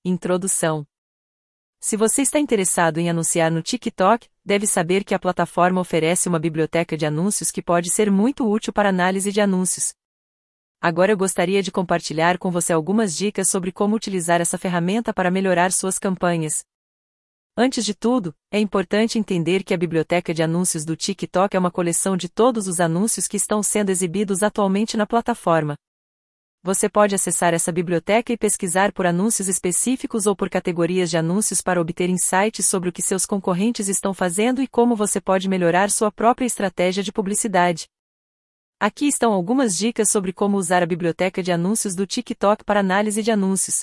Introdução. Se você está interessado em anunciar no TikTok, deve saber que a plataforma oferece uma biblioteca de anúncios que pode ser muito útil para análise de anúncios. Agora eu gostaria de compartilhar com você algumas dicas sobre como utilizar essa ferramenta para melhorar suas campanhas. Antes de tudo, é importante entender que a biblioteca de anúncios do TikTok é uma coleção de todos os anúncios que estão sendo exibidos atualmente na plataforma. Você pode acessar essa biblioteca e pesquisar por anúncios específicos ou por categorias de anúncios para obter insights sobre o que seus concorrentes estão fazendo e como você pode melhorar sua própria estratégia de publicidade. Aqui estão algumas dicas sobre como usar a biblioteca de anúncios do TikTok para análise de anúncios.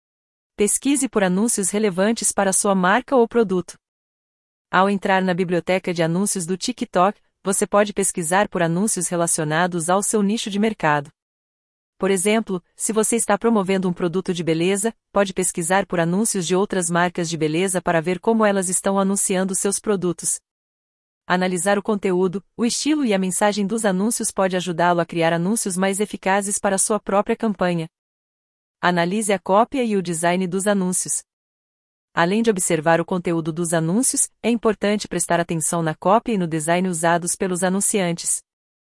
Pesquise por anúncios relevantes para sua marca ou produto. Ao entrar na biblioteca de anúncios do TikTok, você pode pesquisar por anúncios relacionados ao seu nicho de mercado. Por exemplo, se você está promovendo um produto de beleza, pode pesquisar por anúncios de outras marcas de beleza para ver como elas estão anunciando seus produtos. Analisar o conteúdo, o estilo e a mensagem dos anúncios pode ajudá-lo a criar anúncios mais eficazes para sua própria campanha. Analise a cópia e o design dos anúncios. Além de observar o conteúdo dos anúncios, é importante prestar atenção na cópia e no design usados pelos anunciantes.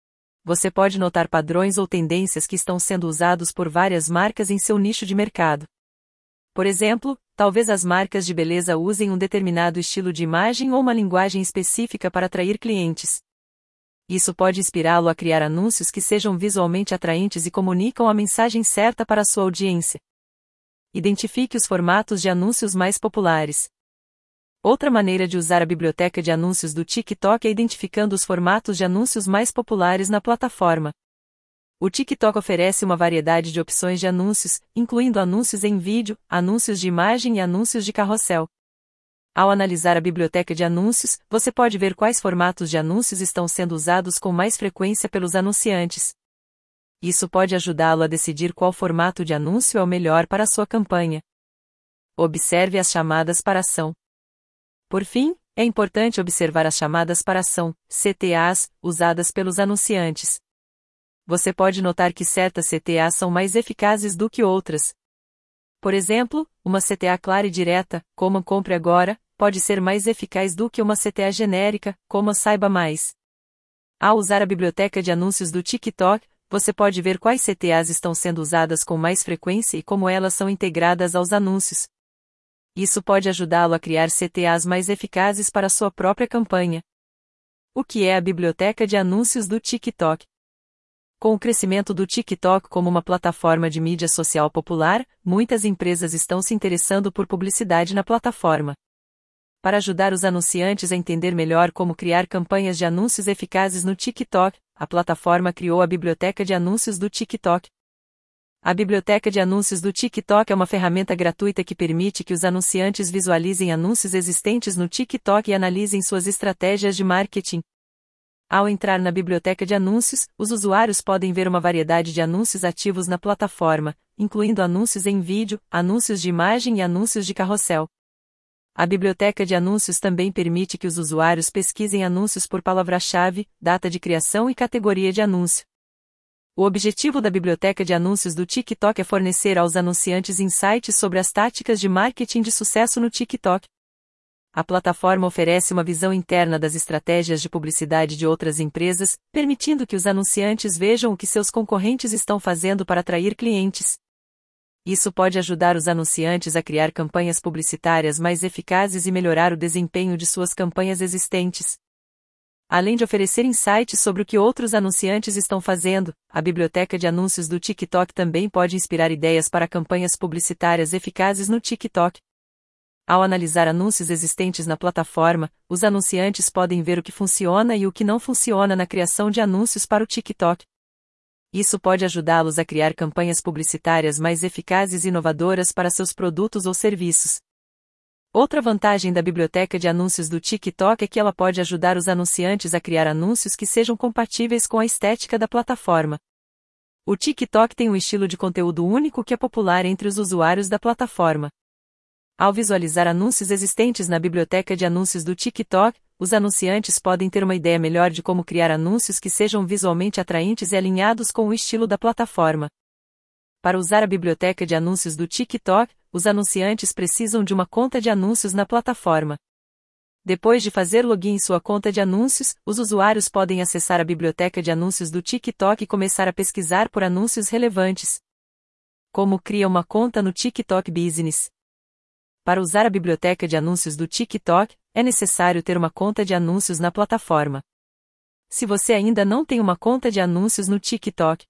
Você pode notar padrões ou tendências que estão sendo usados por várias marcas em seu nicho de mercado. Por exemplo, talvez as marcas de beleza usem um determinado estilo de imagem ou uma linguagem específica para atrair clientes. Isso pode inspirá-lo a criar anúncios que sejam visualmente atraentes e comunicam a mensagem certa para a sua audiência. Identifique os formatos de anúncios mais populares. Outra maneira de usar a biblioteca de anúncios do TikTok é identificando os formatos de anúncios mais populares na plataforma. O TikTok oferece uma variedade de opções de anúncios, incluindo anúncios em vídeo, anúncios de imagem e anúncios de carrossel. Ao analisar a biblioteca de anúncios, você pode ver quais formatos de anúncios estão sendo usados com mais frequência pelos anunciantes. Isso pode ajudá-lo a decidir qual formato de anúncio é o melhor para a sua campanha. Observe as chamadas para ação. Por fim, é importante observar as chamadas para ação, CTAs, usadas pelos anunciantes. Você pode notar que certas CTAs são mais eficazes do que outras. Por exemplo, uma CTA clara e direta, como "compre agora", pode ser mais eficaz do que uma CTA genérica, como "saiba mais". Ao usar a biblioteca de anúncios do TikTok, você pode ver quais CTAs estão sendo usadas com mais frequência e como elas são integradas aos anúncios. Isso pode ajudá-lo a criar CTAs mais eficazes para sua própria campanha. O que é a biblioteca de anúncios do TikTok? Com o crescimento do TikTok como uma plataforma de mídia social popular, muitas empresas estão se interessando por publicidade na plataforma. Para ajudar os anunciantes a entender melhor como criar campanhas de anúncios eficazes no TikTok, a plataforma criou a biblioteca de anúncios do TikTok. A biblioteca de anúncios do TikTok é uma ferramenta gratuita que permite que os anunciantes visualizem anúncios existentes no TikTok e analisem suas estratégias de marketing. Ao entrar na biblioteca de anúncios, os usuários podem ver uma variedade de anúncios ativos na plataforma, incluindo anúncios em vídeo, anúncios de imagem e anúncios de carrossel. A biblioteca de anúncios também permite que os usuários pesquisem anúncios por palavra-chave, data de criação e categoria de anúncio. O objetivo da biblioteca de anúncios do TikTok é fornecer aos anunciantes insights sobre as táticas de marketing de sucesso no TikTok. A plataforma oferece uma visão interna das estratégias de publicidade de outras empresas, permitindo que os anunciantes vejam o que seus concorrentes estão fazendo para atrair clientes. Isso pode ajudar os anunciantes a criar campanhas publicitárias mais eficazes e melhorar o desempenho de suas campanhas existentes. Além de oferecer insights sobre o que outros anunciantes estão fazendo, a biblioteca de anúncios do TikTok também pode inspirar ideias para campanhas publicitárias eficazes no TikTok. Ao analisar anúncios existentes na plataforma, os anunciantes podem ver o que funciona e o que não funciona na criação de anúncios para o TikTok. Isso pode ajudá-los a criar campanhas publicitárias mais eficazes e inovadoras para seus produtos ou serviços. Outra vantagem da biblioteca de anúncios do TikTok é que ela pode ajudar os anunciantes a criar anúncios que sejam compatíveis com a estética da plataforma. O TikTok tem um estilo de conteúdo único que é popular entre os usuários da plataforma. Ao visualizar anúncios existentes na biblioteca de anúncios do TikTok, os anunciantes podem ter uma ideia melhor de como criar anúncios que sejam visualmente atraentes e alinhados com o estilo da plataforma. Para usar a biblioteca de anúncios do TikTok, os anunciantes precisam de uma conta de anúncios na plataforma. Depois de fazer login em sua conta de anúncios, os usuários podem acessar a biblioteca de anúncios do TikTok e começar a pesquisar por anúncios relevantes. Como cria uma conta no TikTok Business? Para usar a biblioteca de anúncios do TikTok, é necessário ter uma conta de anúncios na plataforma. Se você ainda não tem uma conta de anúncios no TikTok,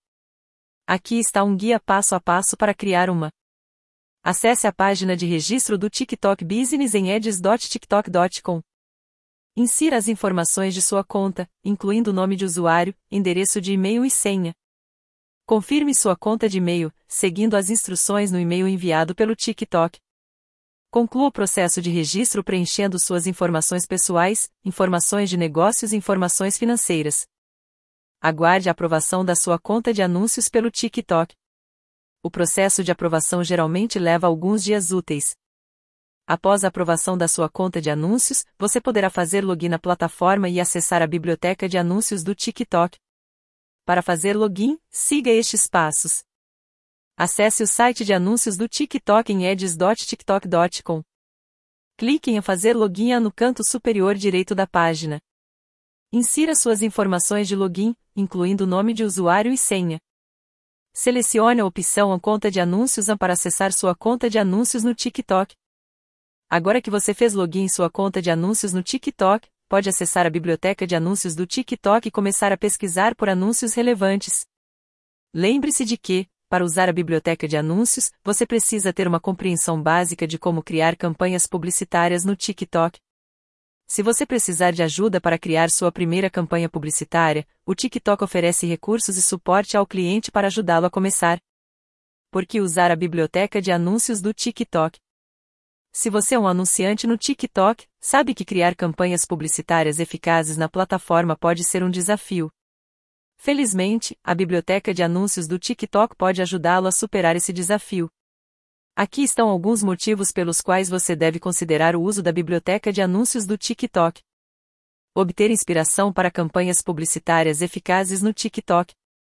aqui está um guia passo a passo para criar uma. Acesse a página de registro do TikTok Business em ads.tiktok.com. Insira as informações de sua conta, incluindo o nome de usuário, endereço de e-mail e senha. Confirme sua conta de e-mail, seguindo as instruções no e-mail enviado pelo TikTok. Conclua o processo de registro preenchendo suas informações pessoais, informações de negócios e informações financeiras. Aguarde a aprovação da sua conta de anúncios pelo TikTok. O processo de aprovação geralmente leva alguns dias úteis. Após a aprovação da sua conta de anúncios, você poderá fazer login na plataforma e acessar a biblioteca de anúncios do TikTok. Para fazer login, siga estes passos. Acesse o site de anúncios do TikTok em ads.tiktok.com. Clique em Fazer login no canto superior direito da página. Insira suas informações de login, incluindo o nome de usuário e senha. Selecione a opção Conta de Anúncios para acessar sua conta de anúncios no TikTok. Agora que você fez login em sua conta de anúncios no TikTok, pode acessar a biblioteca de anúncios do TikTok e começar a pesquisar por anúncios relevantes. Lembre-se de que, para usar a biblioteca de anúncios, você precisa ter uma compreensão básica de como criar campanhas publicitárias no TikTok. Se você precisar de ajuda para criar sua primeira campanha publicitária, o TikTok oferece recursos e suporte ao cliente para ajudá-lo a começar. Por que usar a biblioteca de anúncios do TikTok? Se você é um anunciante no TikTok, sabe que criar campanhas publicitárias eficazes na plataforma pode ser um desafio. Felizmente, a biblioteca de anúncios do TikTok pode ajudá-lo a superar esse desafio. Aqui estão alguns motivos pelos quais você deve considerar o uso da biblioteca de anúncios do TikTok. Obter inspiração para campanhas publicitárias eficazes no TikTok.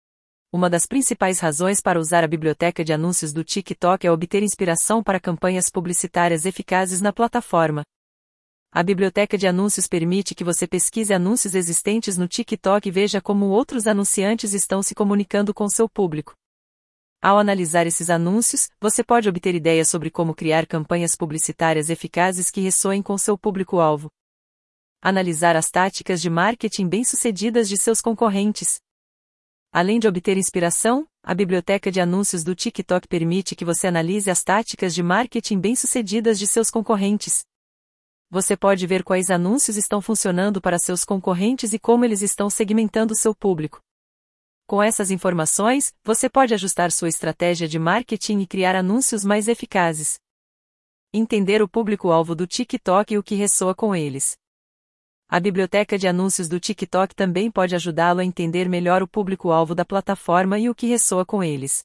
Uma das principais razões para usar a biblioteca de anúncios do TikTok é obter inspiração para campanhas publicitárias eficazes na plataforma. A biblioteca de anúncios permite que você pesquise anúncios existentes no TikTok e veja como outros anunciantes estão se comunicando com seu público. Ao analisar esses anúncios, você pode obter ideias sobre como criar campanhas publicitárias eficazes que ressoem com seu público-alvo. Analisar as táticas de marketing bem-sucedidas de seus concorrentes. Além de obter inspiração, a biblioteca de anúncios do TikTok permite que você analise as táticas de marketing bem-sucedidas de seus concorrentes. Você pode ver quais anúncios estão funcionando para seus concorrentes e como eles estão segmentando seu público. Com essas informações, você pode ajustar sua estratégia de marketing e criar anúncios mais eficazes. Entender o público-alvo do TikTok e o que ressoa com eles. A biblioteca de anúncios do TikTok também pode ajudá-lo a entender melhor o público-alvo da plataforma e o que ressoa com eles.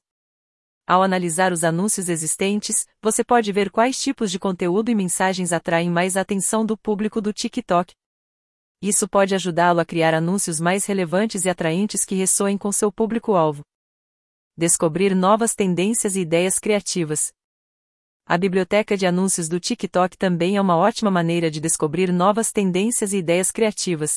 Ao analisar os anúncios existentes, você pode ver quais tipos de conteúdo e mensagens atraem mais a atenção do público do TikTok. Isso pode ajudá-lo a criar anúncios mais relevantes e atraentes que ressoem com seu público-alvo. Descobrir novas tendências e ideias criativas. A biblioteca de anúncios do TikTok também é uma ótima maneira de descobrir novas tendências e ideias criativas.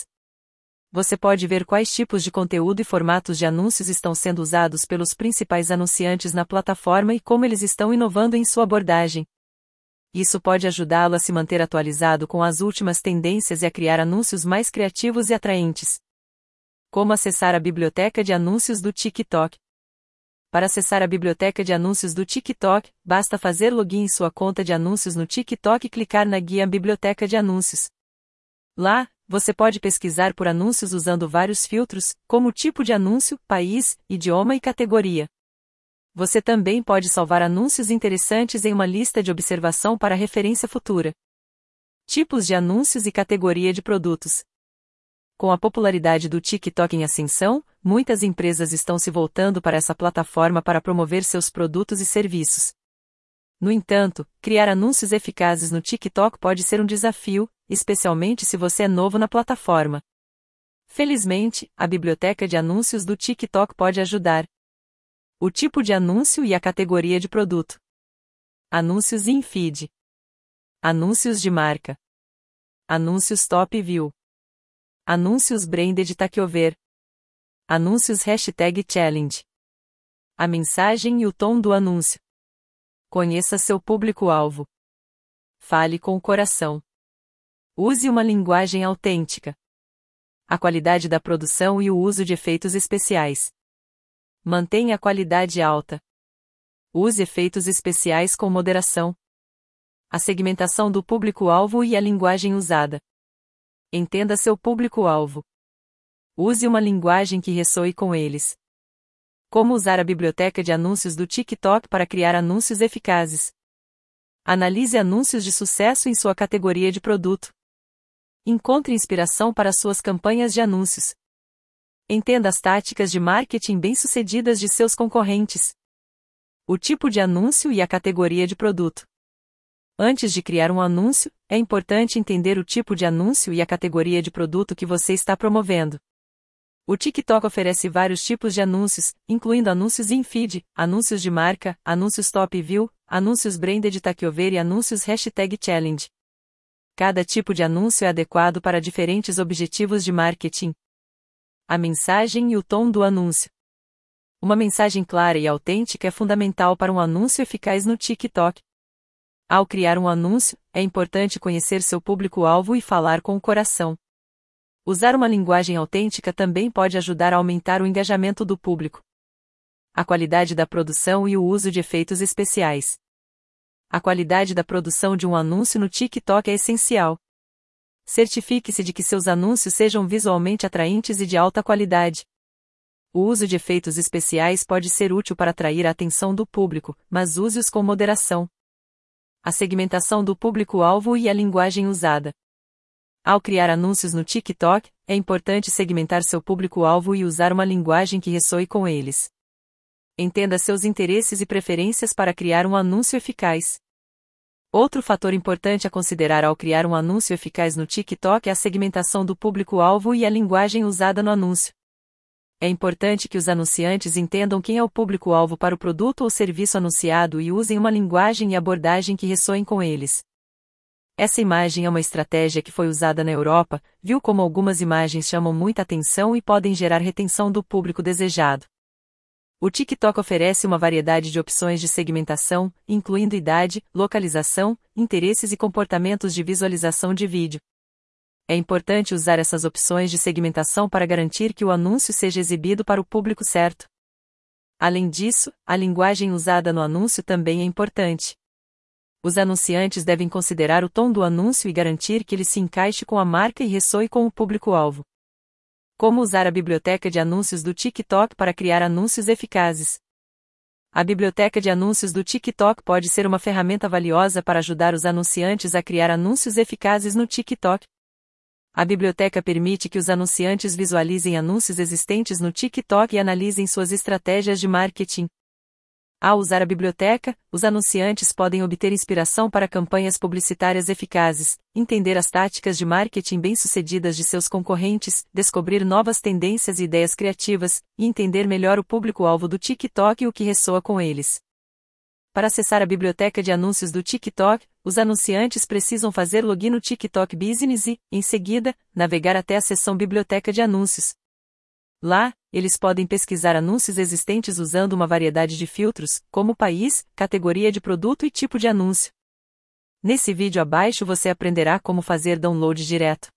Você pode ver quais tipos de conteúdo e formatos de anúncios estão sendo usados pelos principais anunciantes na plataforma e como eles estão inovando em sua abordagem. Isso pode ajudá-lo a se manter atualizado com as últimas tendências e a criar anúncios mais criativos e atraentes. Como acessar a biblioteca de anúncios do TikTok? Para acessar a biblioteca de anúncios do TikTok, basta fazer login em sua conta de anúncios no TikTok e clicar na guia Biblioteca de Anúncios. Lá, você pode pesquisar por anúncios usando vários filtros, como tipo de anúncio, país, idioma e categoria. Você também pode salvar anúncios interessantes em uma lista de observação para referência futura. Tipos de anúncios e categoria de produtos. Com a popularidade do TikTok em ascensão, muitas empresas estão se voltando para essa plataforma para promover seus produtos e serviços. No entanto, criar anúncios eficazes no TikTok pode ser um desafio, especialmente se você é novo na plataforma. Felizmente, a biblioteca de anúncios do TikTok pode ajudar. O tipo de anúncio e a categoria de produto. Anúncios em feed. Anúncios de marca. Anúncios top view. Anúncios branded takeover. Anúncios #challenge. A mensagem e o tom do anúncio. Conheça seu público-alvo. Fale com o coração. Use uma linguagem autêntica. A qualidade da produção e o uso de efeitos especiais. Mantenha a qualidade alta. Use efeitos especiais com moderação. A segmentação do público-alvo e a linguagem usada. Entenda seu público-alvo. Use uma linguagem que ressoe com eles. Como usar a biblioteca de anúncios do TikTok para criar anúncios eficazes. Analise anúncios de sucesso em sua categoria de produto. Encontre inspiração para suas campanhas de anúncios. Entenda as táticas de marketing bem-sucedidas de seus concorrentes. O tipo de anúncio e a categoria de produto. Antes de criar um anúncio, é importante entender o tipo de anúncio e a categoria de produto que você está promovendo. O TikTok oferece vários tipos de anúncios, incluindo anúncios em feed, anúncios de marca, anúncios top view, anúncios branded takeover e anúncios #challenge. Cada tipo de anúncio é adequado para diferentes objetivos de marketing. A mensagem e o tom do anúncio. Uma mensagem clara e autêntica é fundamental para um anúncio eficaz no TikTok. Ao criar um anúncio, é importante conhecer seu público-alvo e falar com o coração. Usar uma linguagem autêntica também pode ajudar a aumentar o engajamento do público. A qualidade da produção e o uso de efeitos especiais. A qualidade da produção de um anúncio no TikTok é essencial. Certifique-se de que seus anúncios sejam visualmente atraentes e de alta qualidade. O uso de efeitos especiais pode ser útil para atrair a atenção do público, mas use-os com moderação. A segmentação do público-alvo e a linguagem usada. Ao criar anúncios no TikTok, é importante segmentar seu público-alvo e usar uma linguagem que ressoe com eles. Entenda seus interesses e preferências para criar um anúncio eficaz. Outro fator importante a considerar ao criar um anúncio eficaz no TikTok é a segmentação do público-alvo e a linguagem usada no anúncio. É importante que os anunciantes entendam quem é o público-alvo para o produto ou serviço anunciado e usem uma linguagem e abordagem que ressoem com eles. Essa imagem é uma estratégia que foi usada na Europa, viu como algumas imagens chamam muita atenção e podem gerar retenção do público desejado. O TikTok oferece uma variedade de opções de segmentação, incluindo idade, localização, interesses e comportamentos de visualização de vídeo. É importante usar essas opções de segmentação para garantir que o anúncio seja exibido para o público certo. Além disso, a linguagem usada no anúncio também é importante. Os anunciantes devem considerar o tom do anúncio e garantir que ele se encaixe com a marca e ressoe com o público-alvo. Como usar a biblioteca de anúncios do TikTok para criar anúncios eficazes? A biblioteca de anúncios do TikTok pode ser uma ferramenta valiosa para ajudar os anunciantes a criar anúncios eficazes no TikTok. A biblioteca permite que os anunciantes visualizem anúncios existentes no TikTok e analisem suas estratégias de marketing. Ao usar a biblioteca, os anunciantes podem obter inspiração para campanhas publicitárias eficazes, entender as táticas de marketing bem-sucedidas de seus concorrentes, descobrir novas tendências e ideias criativas, e entender melhor o público-alvo do TikTok e o que ressoa com eles. Para acessar a biblioteca de anúncios do TikTok, os anunciantes precisam fazer login no TikTok Business e, em seguida, navegar até a seção Biblioteca de Anúncios. Lá, eles podem pesquisar anúncios existentes usando uma variedade de filtros, como país, categoria de produto e tipo de anúncio. Nesse vídeo abaixo você aprenderá como fazer download direto.